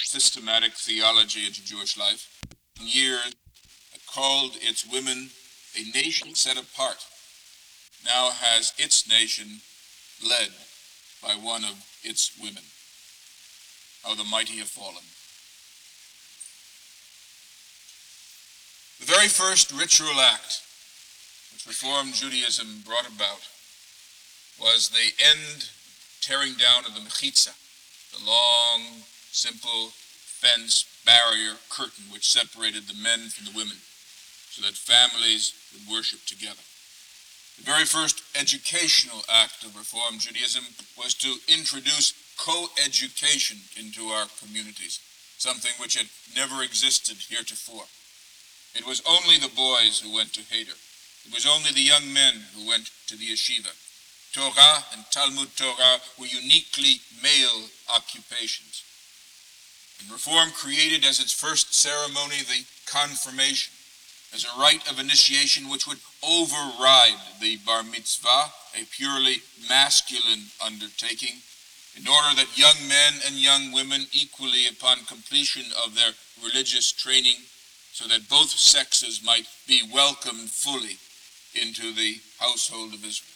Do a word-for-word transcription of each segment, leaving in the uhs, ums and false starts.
systematic theology into Jewish life. Years called its women a nation set apart, now has its nation led by one of its women. How the mighty have fallen. The very first ritual act which Reform Judaism brought about was the end tearing down of the mechitza, the long, simple fence, barrier, curtain which separated the men from the women so that families would worship together. The very first educational act of Reform Judaism was to introduce co-education into our communities, something which had never existed heretofore. It was only the boys who went to Heder. It was only the young men who went to the yeshiva. Torah and Talmud Torah were uniquely male occupations. And Reform created as its first ceremony the confirmation, as a rite of initiation which would override the bar mitzvah, a purely masculine undertaking, in order that young men and young women, equally upon completion of their religious training, so that both sexes might be welcomed fully into the household of Israel.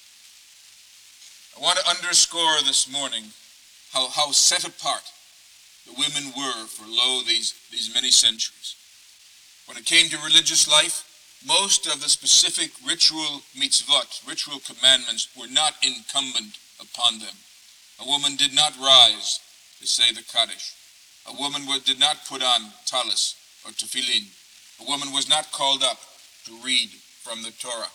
I want to underscore this morning how, how set apart the women were for, lo, these, these many centuries. When it came to religious life, most of the specific ritual mitzvot, ritual commandments, were not incumbent upon them. A woman did not rise to say the Kaddish. A woman did not put on talis or tefillin. A woman was not called up to read from the Torah.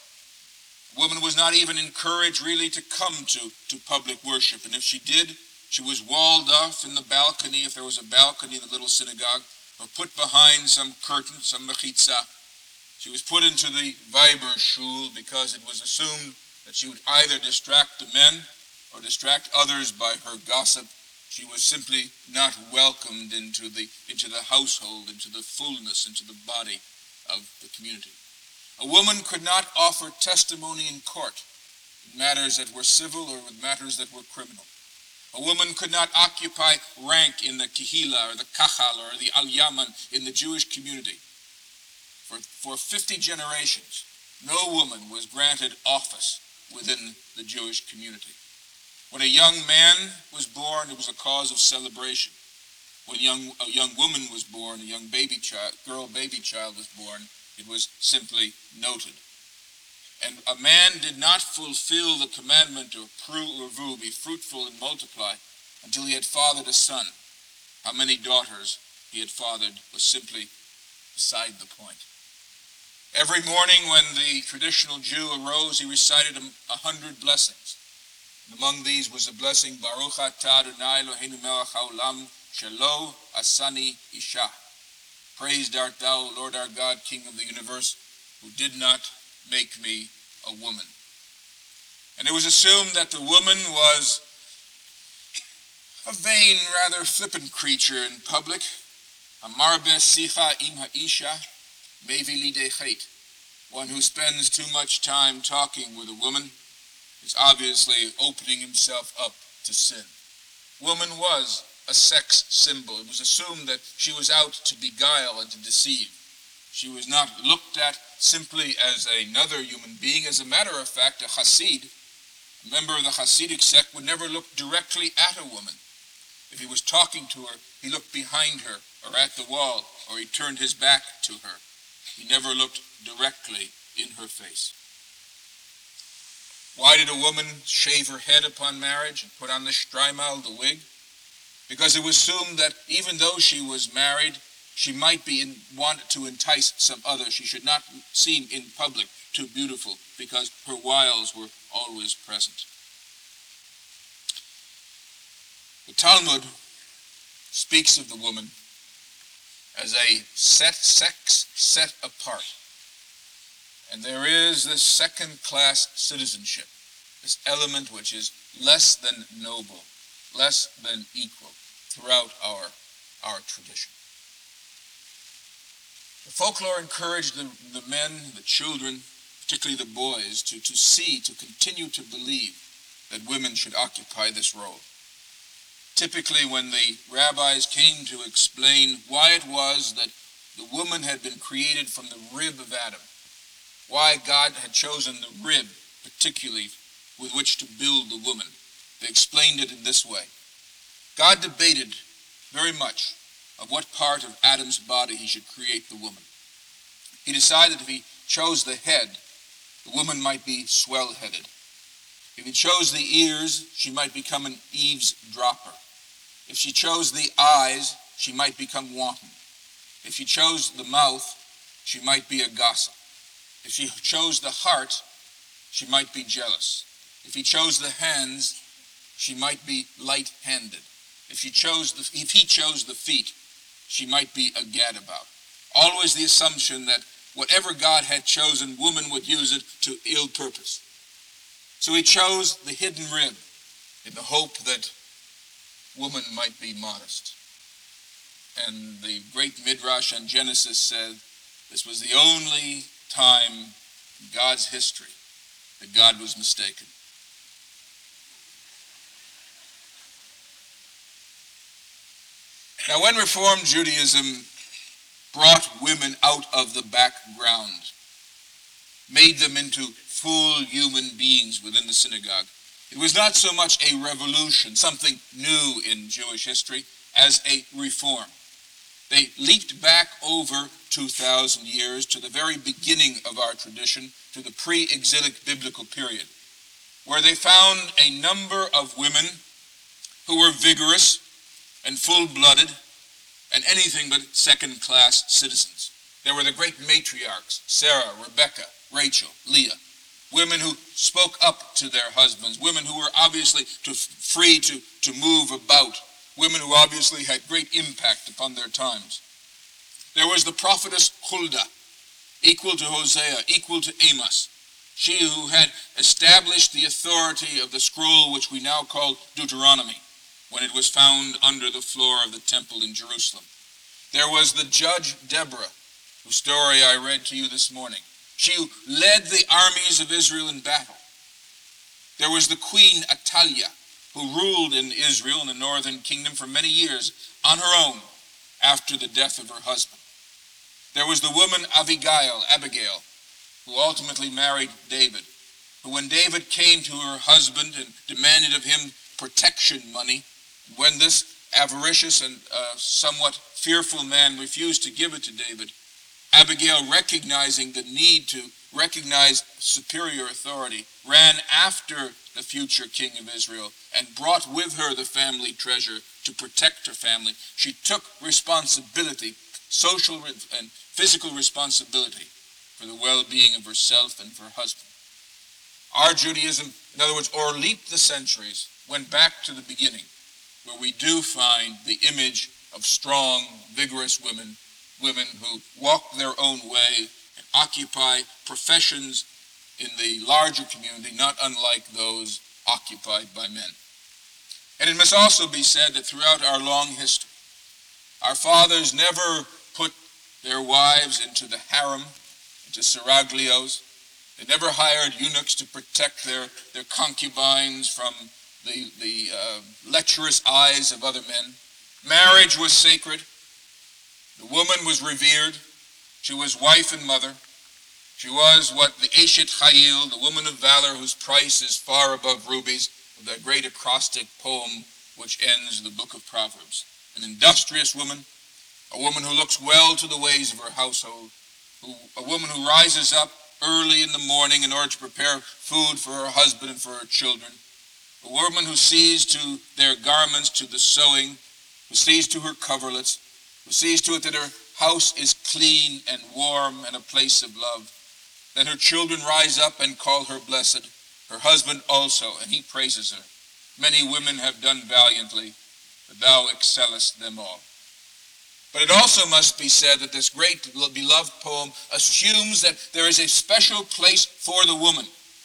A woman was not even encouraged really to come to, to public worship. And if she did, she was walled off in the balcony, if there was a balcony in the little synagogue, or put behind some curtain, some mechitza. She was put into the Weiber shul because it was assumed that she would either distract the men or distract others by her gossip. She was simply not welcomed into the, into the household, into the fullness, into the body of the community. A woman could not offer testimony in court in matters that were civil or with matters that were criminal. A woman could not occupy rank in the kehila or the kachal or the al yaman in the Jewish community. For, for fifty generations, no woman was granted office within the Jewish community. When a young man was born, it was a cause of celebration. When young, a young woman was born, a young baby child, girl baby child was born, it was simply noted. And a man did not fulfill the commandment of pru urvu, be fruitful and multiply, until he had fathered a son. How many daughters he had fathered was simply beside the point. Every morning when the traditional Jew arose, he recited a, a hundred blessings. And among these was the blessing, Baruch atah Adonai Eloheinu melech haolam, shelo asani isha. Praised art thou, Lord our God, King of the universe, who did not make me a woman. And it was assumed that the woman was a vain, rather flippant creature in public. Amarbe sicha im ha'isha mevi lidei chet. One who spends too much time talking with a woman is obviously opening himself up to sin. Woman was a sex symbol. It was assumed that she was out to beguile and to deceive. She was not looked at simply as another human being. As a matter of fact, a Hasid, a member of the Hasidic sect, would never look directly at a woman. If he was talking to her, he looked behind her or at the wall, or he turned his back to her. He never looked directly in her face. Why did a woman shave her head upon marriage and put on the shtreimal, the wig? Because it was assumed that even though she was married, she might be in, wanted to entice some other. She should not seem in public too beautiful because her wiles were always present. The Talmud speaks of the woman as a set sex set apart. And there is this second-class citizenship, this element which is less than noble, less than equal throughout our, our tradition. The folklore encouraged the, the men, the children, particularly the boys, to, to see, to continue to believe that women should occupy this role. Typically, when the rabbis came to explain why it was that the woman had been created from the rib of Adam, why God had chosen the rib particularly with which to build the woman, they explained it in this way. God debated very much of what part of Adam's body he should create the woman. He decided if he chose the head, the woman might be swell-headed. If he chose the ears, she might become an eavesdropper. If she chose the eyes, she might become wanton. If she chose the mouth, she might be a gossip. If she chose the heart, she might be jealous. If he chose the hands, she might be light-handed. If she chose the, if he chose the feet, she might be a gadabout. Always the assumption that whatever God had chosen, woman would use it to ill purpose. So he chose the hidden rib in the hope that woman might be modest. And the great Midrash on Genesis said this was the only time in God's history that God was mistaken. Now, when Reformed Judaism brought women out of the background, made them into full human beings within the synagogue, it was not so much a revolution, something new in Jewish history, as a reform. They leaped back over two thousand years to the very beginning of our tradition, to the pre-exilic biblical period, where they found a number of women who were vigorous and full-blooded and anything but second-class citizens. There were the great matriarchs, Sarah, Rebecca, Rachel, Leah, women who spoke up to their husbands, women who were obviously to, free to, to move about, women who obviously had great impact upon their times. There was the prophetess Huldah, equal to Hosea, equal to Amos, she who had established the authority of the scroll which we now call Deuteronomy, when it was found under the floor of the temple in Jerusalem. There was the judge Deborah, whose story I read to you this morning. She who led the armies of Israel in battle. There was the queen Athaliah, who ruled in Israel in the northern kingdom for many years on her own after the death of her husband. There was the woman Abigail, Abigail, who ultimately married David, who when David came to her husband and demanded of him protection money, when this avaricious and uh, somewhat fearful man refused to give it to David, Abigail, recognizing the need to recognize superior authority, ran after the future king of Israel and brought with her the family treasure to protect her family. She took responsibility, social and physical responsibility, for the well-being of herself and for her husband. Our Judaism, in other words, o'erleaped the centuries, went back to the beginning, where we do find the image of strong, vigorous women, women who walk their own way and occupy professions in the larger community, not unlike those occupied by men. And it must also be said that throughout our long history, our fathers never put their wives into the harem, into seraglios. They never hired eunuchs to protect their, their concubines from the, the uh, lecherous eyes of other men. Marriage was sacred. The woman was revered. She was wife and mother. She was what the Eshet Chayil, the woman of valor whose price is far above rubies, of that great acrostic poem which ends the book of Proverbs. An industrious woman, a woman who looks well to the ways of her household, who, a woman who rises up early in the morning in order to prepare food for her husband and for her children, a woman who sees to their garments, to the sewing, who sees to her coverlets, who sees to it that her house is clean and warm and a place of love. Then her children rise up and call her blessed, her husband also, and he praises her. Many women have done valiantly, but thou excellest them all. But it also must be said that this great beloved poem assumes that there is a special place for the woman.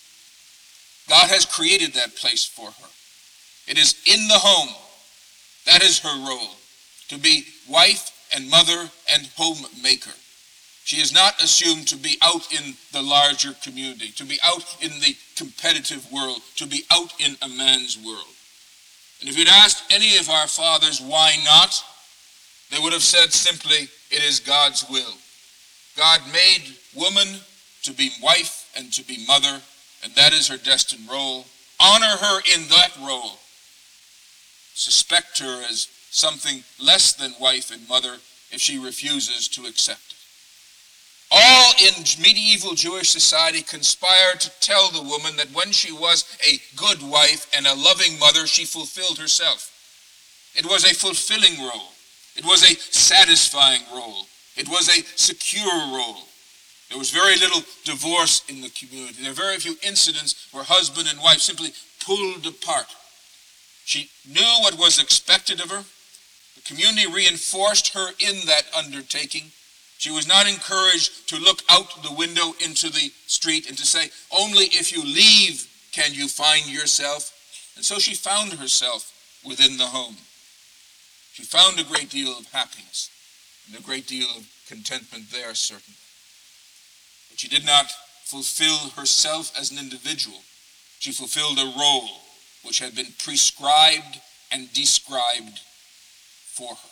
God has created that place for her. It is in the home. That is her role, to be wife and mother and homemaker. She is not assumed to be out in the larger community, to be out in the competitive world, to be out in a man's world. And if you'd asked any of our fathers why not, they would have said simply, it is God's will. God made woman to be wife and to be mother, and that is her destined role. Honor her in that role. Suspect her as something less than wife and mother if she refuses to accept it. All in medieval Jewish society conspired to tell the woman that when she was a good wife and a loving mother, she fulfilled herself. It was a fulfilling role. It was a satisfying role. It was a secure role. There was very little divorce in the community. There were very few incidents where husband and wife simply pulled apart. She knew what was expected of her. The community reinforced her in that undertaking. She was not encouraged to look out the window into the street and to say, only if you leave can you find yourself. And so she found herself within the home. She found a great deal of happiness and a great deal of contentment there, certainly. But she did not fulfill herself as an individual. She fulfilled a role which had been prescribed and described for her.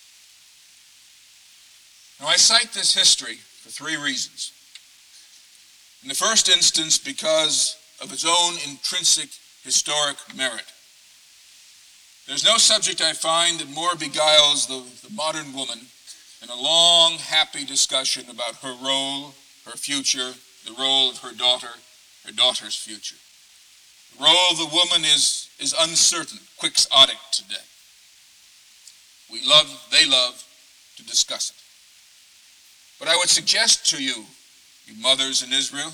Now, I cite this history for three reasons. In the first instance, because of its own intrinsic historic merit. There's no subject, I find, that more beguiles the, the modern woman in a long, happy discussion about her role, her future, the role of her daughter, her daughter's future. The role of the woman is, is uncertain, quixotic today. We love, they love to discuss it. But I would suggest to you, you mothers in Israel,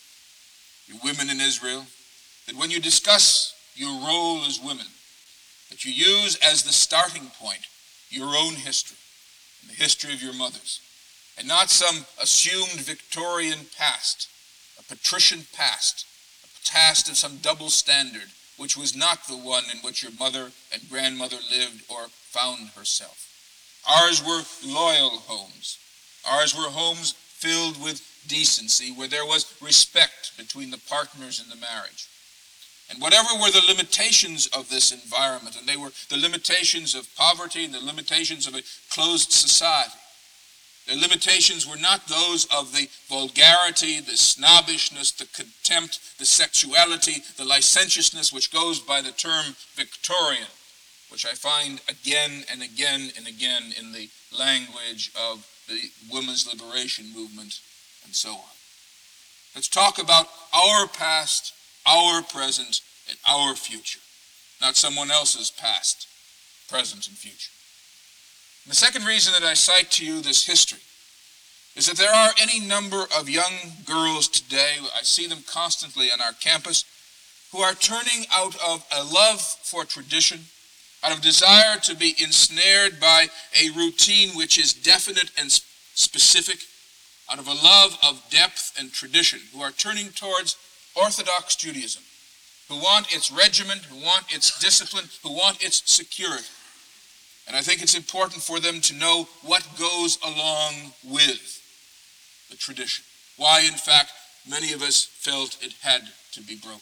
you women in Israel, that when you discuss your role as women, that you use as the starting point your own history and the history of your mothers, and not some assumed Victorian past, a patrician past, a past of some double standard, which was not the one in which your mother and grandmother lived or found herself. Ours were loyal homes. Ours were homes filled with decency, where there was respect between the partners in the marriage. And whatever were the limitations of this environment, and they were the limitations of poverty and the limitations of a closed society, the limitations were not those of the vulgarity, the snobbishness, the contempt, the sexuality, the licentiousness which goes by the term Victorian, which I find again and again and again in the language of the women's liberation movement, and so on. Let's talk about our past, our present, and our future, not someone else's past, present, and future. And the second reason that I cite to you this history is that there are any number of young girls today, I see them constantly on our campus, who are turning out of a love for tradition, out of desire to be ensnared by a routine which is definite and specific, out of a love of depth and tradition, who are turning towards Orthodox Judaism, who want its regiment, who want its discipline, who want its security. And I think it's important for them to know what goes along with the tradition, why, in fact, many of us felt it had to be broken.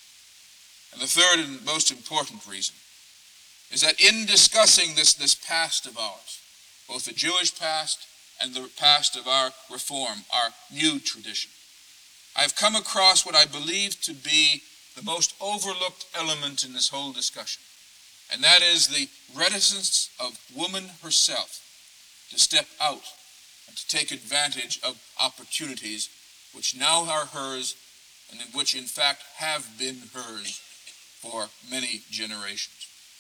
And the third and most important reason is that in discussing this, this past of ours, both the Jewish past and the past of our reform, our new tradition, I've come across what I believe to be the most overlooked element in this whole discussion, and that is the reticence of woman herself to step out and to take advantage of opportunities which now are hers and in which in fact have been hers for many generations.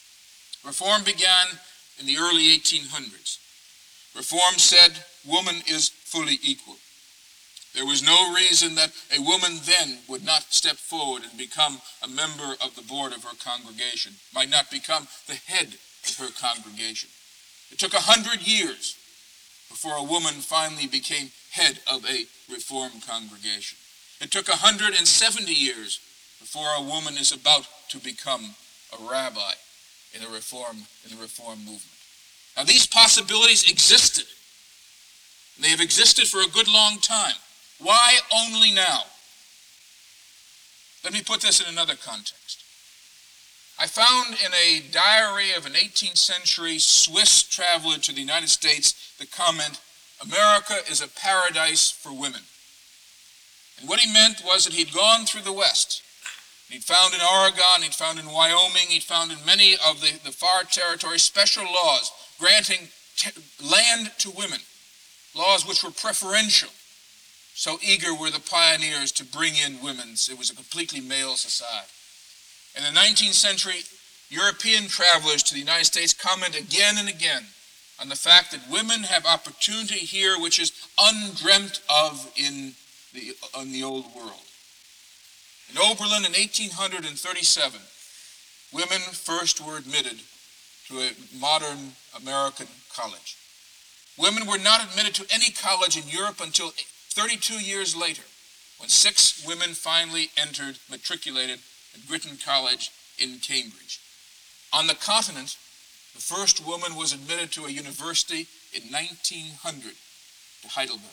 Reform began in the early eighteen hundreds. Reform said woman is fully equal. There was no reason that a woman then would not step forward and become a member of the board of her congregation, might not become the head of her congregation. It took a hundred years before a woman finally became head of a Reformed congregation. It took a hundred and seventy years before a woman is about to become a rabbi in a reform in the Reform movement. Now, these possibilities existed. And they have existed for a good long time. Why only now? Let me put this in another context. I found in a diary of an eighteenth century Swiss traveler to the United States the comment, "America is a paradise for women." And what he meant was that he'd gone through the West. He'd found in Oregon, he'd found in Wyoming, he'd found in many of the, the far territories special laws granting t- land to women, laws which were preferential. So eager were the pioneers to bring in women. It was a completely male society. In the nineteenth century, European travelers to the United States comment again and again on the fact that women have opportunity here which is undreamt of in the, in the old world. In Oberlin in eighteen thirty-seven, women first were admitted to a modern American college. Women were not admitted to any college in Europe until thirty-two years later, when six women finally entered, matriculated at Girton College in Cambridge. On the continent, the first woman was admitted to a university in nineteen hundred, to Heidelberg.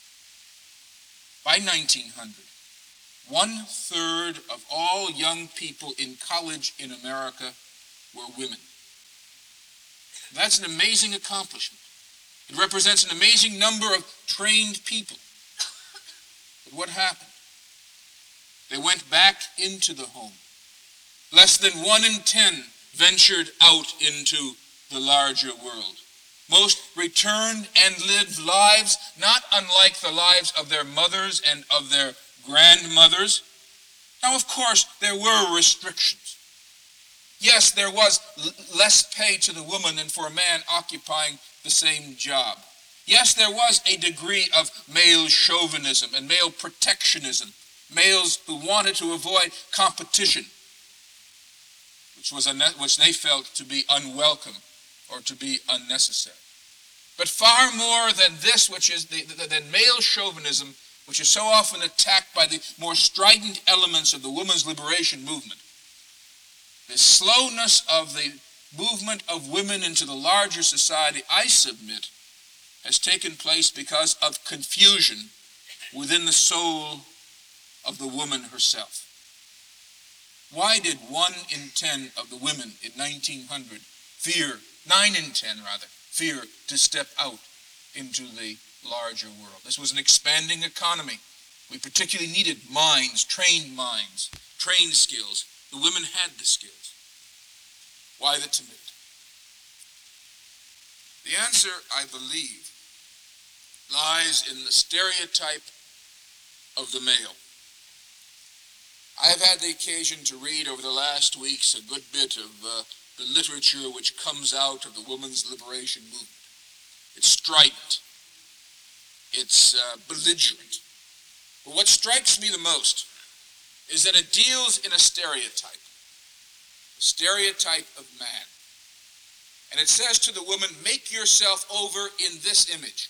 By nineteen hundred, one-third of all young people in college in America were women. That's an amazing accomplishment. It represents an amazing number of trained people. But what happened? They went back into the home. Less than one in ten ventured out into the larger world. Most returned and lived lives not unlike the lives of their mothers and of their grandmothers. Now, of course, there were restrictions. Yes, there was l- less pay to the woman than for a man occupying the same job. Yes, there was a degree of male chauvinism and male protectionism, males who wanted to avoid competition, which was unne- which they felt to be unwelcome or to be unnecessary. But far more than this, which is the, the, than male chauvinism, which is so often attacked by the more strident elements of the women's liberation movement, the slowness of the movement of women into the larger society, I submit, has taken place because of confusion within the soul of the woman herself. Why did one in ten of the women in nineteen hundred fear, nine in ten rather, fear to step out into the larger world? This was an expanding economy. We particularly needed minds, trained minds, trained skills. The women had the skills. Why the timidity? The answer, I believe, lies in the stereotype of the male. I have had the occasion to read over the last weeks a good bit of uh, the literature which comes out of the women's liberation movement. It's strident. It's uh, belligerent. But what strikes me the most is that it deals in a stereotype, a stereotype of man. And it says to the woman, make yourself over in this image.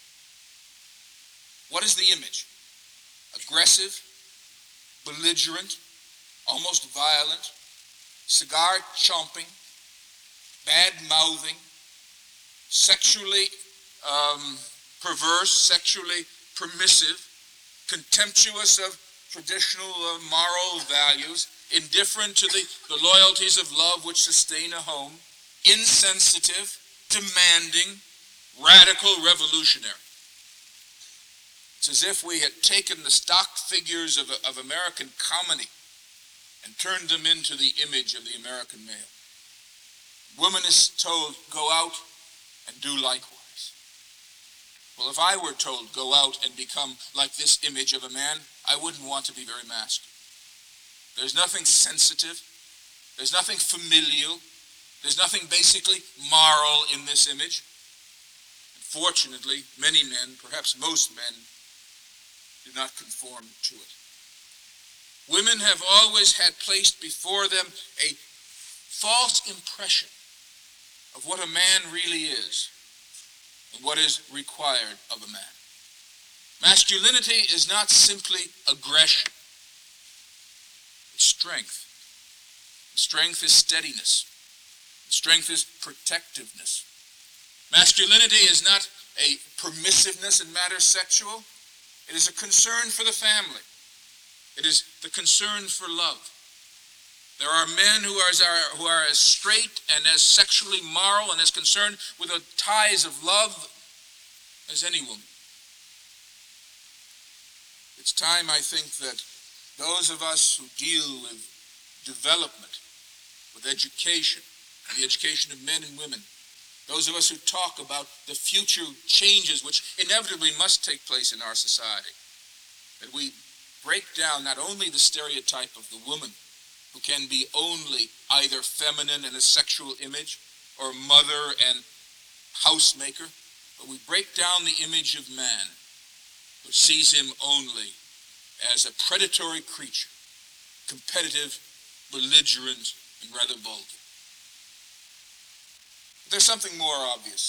What is the image? Aggressive, belligerent, almost violent, cigar chomping, bad-mouthing, sexually um, perverse, sexually permissive, contemptuous of traditional uh, moral values, indifferent to the, the loyalties of love which sustain a home, insensitive, demanding, radical, revolutionary. It's as if we had taken the stock figures of, of American comedy and turned them into the image of the American male. Woman is told, go out and do likewise. Well, if I were told, go out and become like this image of a man, I wouldn't want to be very masculine. There's nothing sensitive. There's nothing familial. There's nothing basically moral in this image. Unfortunately, many men, perhaps most men, do not conform to it. Women have always had placed before them a false impression of what a man really is and what is required of a man. Masculinity is not simply aggression. It's strength. Strength is steadiness. Strength is protectiveness. Masculinity is not a permissiveness in matters sexual. It is a concern for the family. It is the concern for love. There are men who are, who are as straight and as sexually moral and as concerned with the ties of love as any woman. It's time, I think, that those of us who deal with development, with education, the education of men and women, those of us who talk about the future changes which inevitably must take place in our society, that we break down not only the stereotype of the woman, who can be only either feminine in a sexual image or mother and housemaker, but we break down the image of man, who sees him only as a predatory creature, competitive, belligerent, and rather vulgar. But there's something more obvious.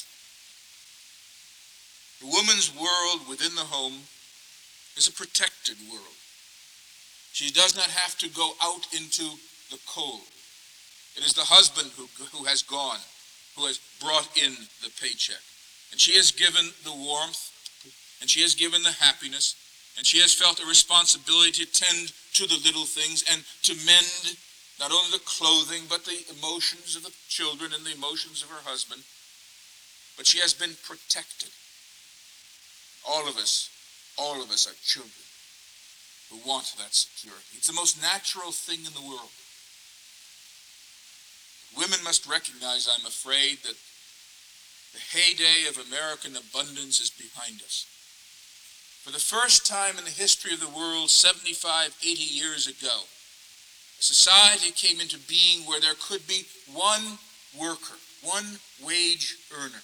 The woman's world within the home is a protected world. She does not have to go out into the cold. It is the husband who, who has gone, who has brought in the paycheck. And she has given the warmth, and she has given the happiness, and she has felt a responsibility to tend to the little things and to mend not only the clothing, but the emotions of the children and the emotions of her husband. But she has been protected. All of us, all of us are children who want that security. It's the most natural thing in the world. Women must recognize, I'm afraid, that the heyday of American abundance is behind us. For the first time in the history of the world, seventy-five, eighty years ago, a society came into being where there could be one worker, one wage earner.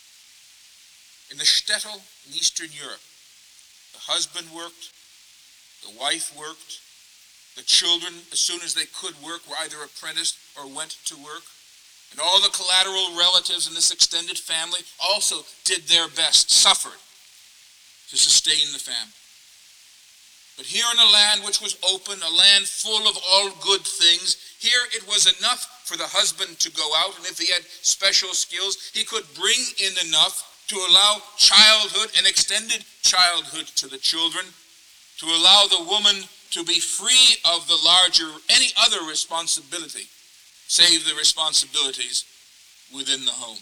In the shtetl in Eastern Europe, the husband worked, the wife worked, the children, as soon as they could work, were either apprenticed or went to work. And all the collateral relatives in this extended family also did their best, suffered to sustain the family. But here in a land which was open, a land full of all good things, here it was enough for the husband to go out, and if he had special skills, he could bring in enough to allow childhood and extended childhood to the children, to allow the woman to be free of the larger, any other responsibility, save the responsibilities within the home.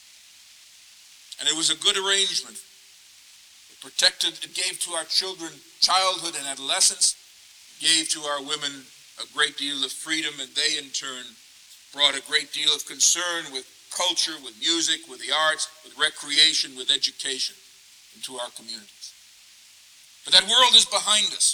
And it was a good arrangement. It protected, it gave to our children childhood and adolescence, it gave to our women a great deal of freedom, and they in turn brought a great deal of concern with culture, with music, with the arts, with recreation, with education into our communities. But that world is behind us.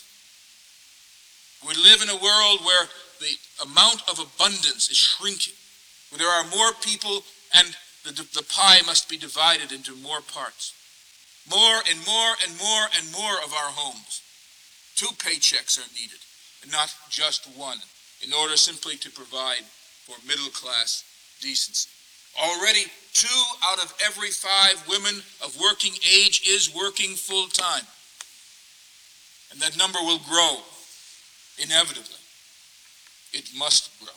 We live in a world where the amount of abundance is shrinking, where there are more people and the, the pie must be divided into more parts. More and more and more and more of our homes. Two paychecks are needed, and not just one, in order simply to provide for middle-class decency. Already, two out of every five women of working age is working full-time. And that number will grow, inevitably. It must grow.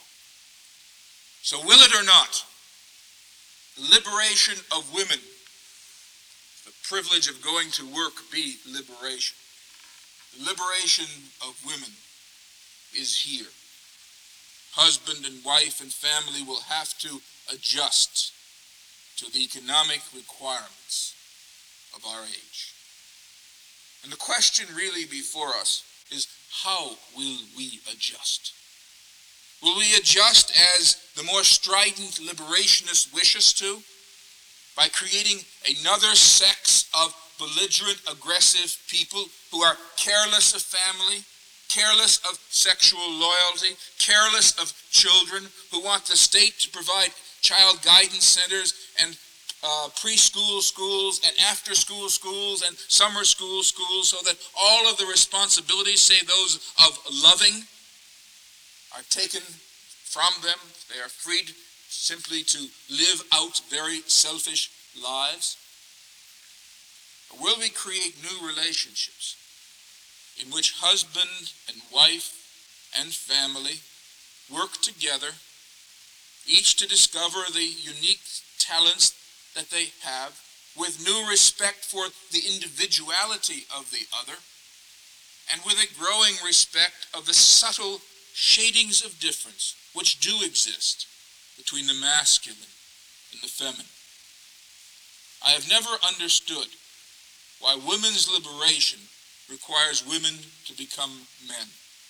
So will it or not, the liberation of women, the privilege of going to work be liberation. The liberation of women is here. Husband and wife and family will have to adjust to the economic requirements of our age. And the question really before us is, how will we adjust? Will we adjust as the more strident liberationist wish us to, by creating another sex of belligerent, aggressive people who are careless of family, careless of sexual loyalty, careless of children, who want the state to provide child guidance centers and uh, preschool schools and after-school schools and summer school schools, so that all of the responsibilities, say those of loving, are taken from them. They are freed simply to live out very selfish lives? Or will we create new relationships in which husband and wife and family work together, each to discover the unique talents that they have, with new respect for the individuality of the other, and with a growing respect of the subtle shadings of difference which do exist between the masculine and the feminine. I have never understood why women's liberation requires women to become men.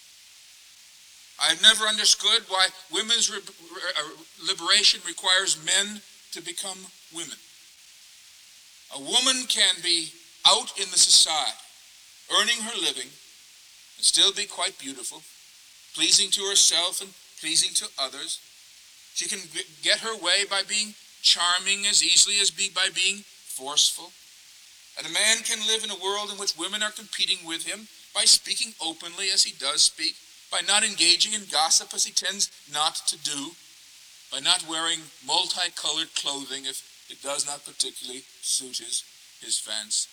I have never understood why women's re- re- liberation requires men to become women. A woman can be out in the society, earning her living, and still be quite beautiful, pleasing to herself and pleasing to others. She can get her way by being charming as easily as be by being forceful. And a man can live in a world in which women are competing with him by speaking openly as he does speak, by not engaging in gossip as he tends not to do, by not wearing multicolored clothing if it does not particularly suit his, his fancy.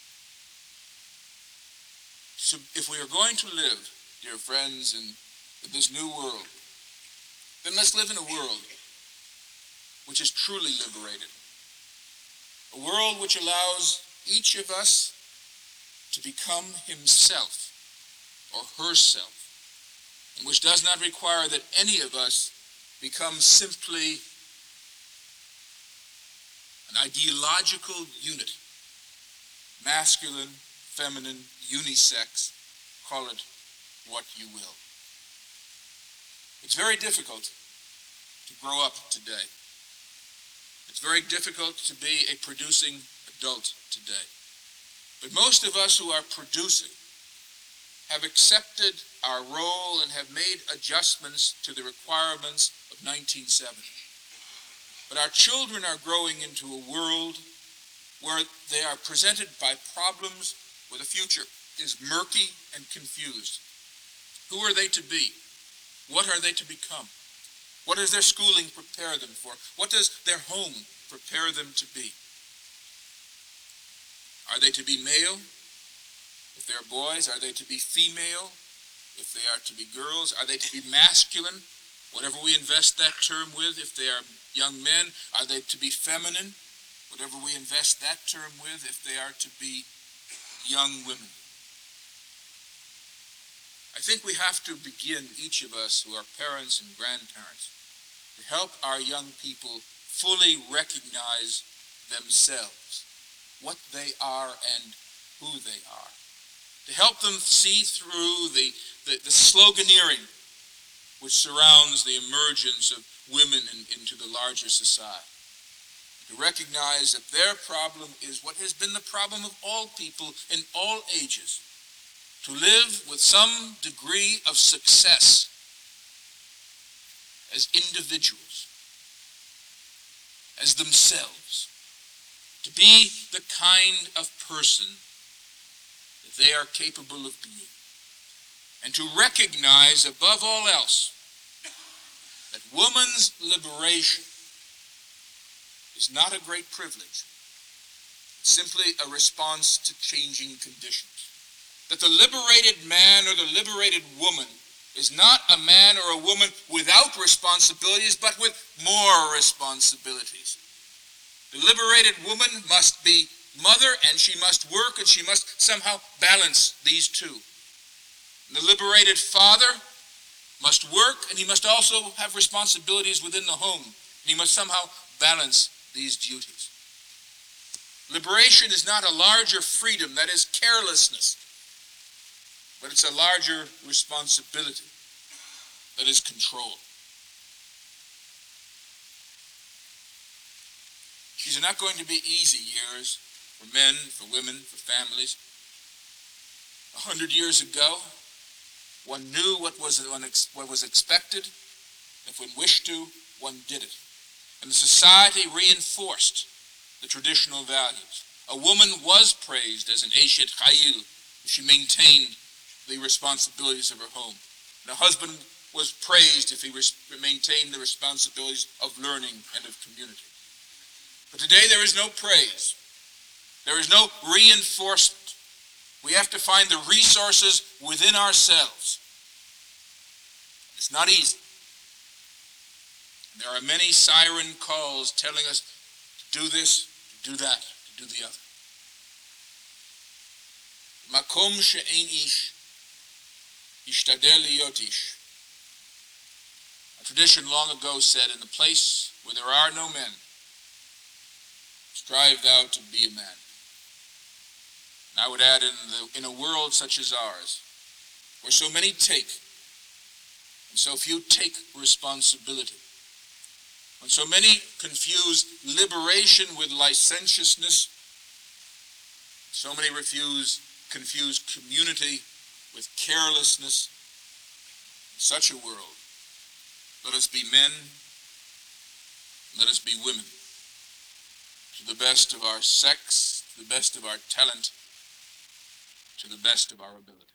So if we are going to live, dear friends, in, in this new world, then let's live in a world which is truly liberated. A world which allows each of us to become himself or herself, and which does not require that any of us become simply an ideological unit, masculine, feminine, unisex, call it what you will. It's very difficult to grow up today. It's very difficult to be a producing adult today. But most of us who are producing have accepted our role and have made adjustments to the requirements of nineteen seventy. But our children are growing into a world where they are presented by problems where the future is murky and confused. Who are they to be? What are they to become? What does their schooling prepare them for? What does their home prepare them to be? Are they to be male? If they're boys, are they to be female? If they are to be girls, are they to be masculine? Whatever we invest that term with, if they are young men, are they to be feminine? Whatever we invest that term with, if they are to be young women. I think we have to begin, each of us who are parents and grandparents, to help our young people fully recognize themselves, what they are and who they are. To help them see through the, the, the sloganeering which surrounds the emergence of women in, into the larger society. To recognize that their problem is what has been the problem of all people in all ages. To live with some degree of success as individuals, as themselves. To be the kind of person that they are capable of being. And to recognize, above all else, that woman's liberation is not a great privilege. It's simply a response to changing conditions. That the liberated man or the liberated woman is not a man or a woman without responsibilities, but with more responsibilities. The liberated woman must be mother, and she must work, and she must somehow balance these two. The liberated father must work, and he must also have responsibilities within the home, and he must somehow balance these duties. Liberation is not a larger freedom, that is carelessness, but it's a larger responsibility, that is control. These are not going to be easy years for men, for women, for families. A hundred years ago, one knew what was, what was expected. If one wished to, one did it. And the society reinforced the traditional values. A woman was praised as an Eshet Chayil if she maintained the responsibilities of her home. And a husband was praised if he res- maintained the responsibilities of learning and of community. But today there is no praise. There is no reinforcement. We have to find the resources within ourselves. It's not easy. There are many siren calls telling us to do this, to do that, to do the other. Makom she'ein ish, yishtadel liyot ish. tradition long ago said, in the place where there are no men, strive thou to be a man. And I would add, in, the, in a world such as ours, where so many take, and so few take responsibility, when so many confuse liberation with licentiousness, so many refuse, confuse community with carelessness, in such a world, let us be men, let us be women, to the best of our sex, to the best of our talent, to the best of our ability.